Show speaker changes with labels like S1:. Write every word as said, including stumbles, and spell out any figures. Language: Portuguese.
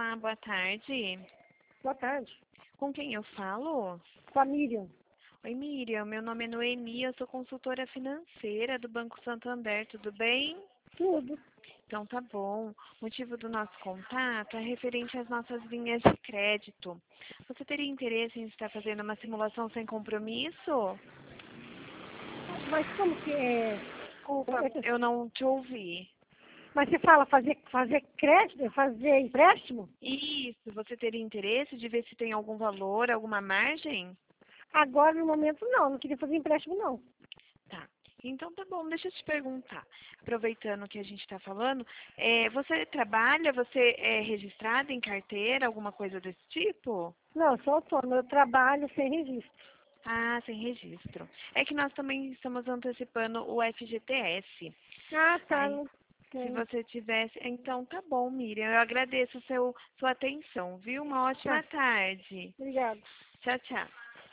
S1: Olá, boa tarde.
S2: Boa tarde.
S1: Com quem eu falo?
S2: Com a Miriam.
S1: Oi, Miriam. Meu nome é Noemi, eu sou consultora financeira do Banco Santander, tudo bem?
S2: Tudo.
S1: Então tá bom. O motivo do nosso contato é referente às nossas linhas de crédito. Você teria interesse em estar fazendo uma simulação sem compromisso?
S2: Mas como que é?
S1: Desculpa, eu não te ouvi.
S2: Mas você fala fazer, fazer crédito, fazer empréstimo?
S1: Isso, você teria interesse de ver se tem algum valor, alguma margem?
S2: Agora, no momento, não. Não queria fazer empréstimo, não.
S1: Tá. Então tá bom, deixa eu te perguntar. Aproveitando que a gente está falando, é, você trabalha, você é registrada em carteira, alguma coisa desse tipo?
S2: Não, eu sou autônoma. Eu trabalho sem registro.
S1: Ah, sem registro. É que nós também estamos antecipando o F G T S.
S2: Ah, tá.
S1: Aí,
S2: Não
S1: se
S2: tem.
S1: você tivesse. Então tá bom, Miriam. Eu agradeço seu, sua atenção, viu? Uma ótima
S2: Tá.
S1: tarde.
S2: Obrigada.
S1: Tchau, tchau.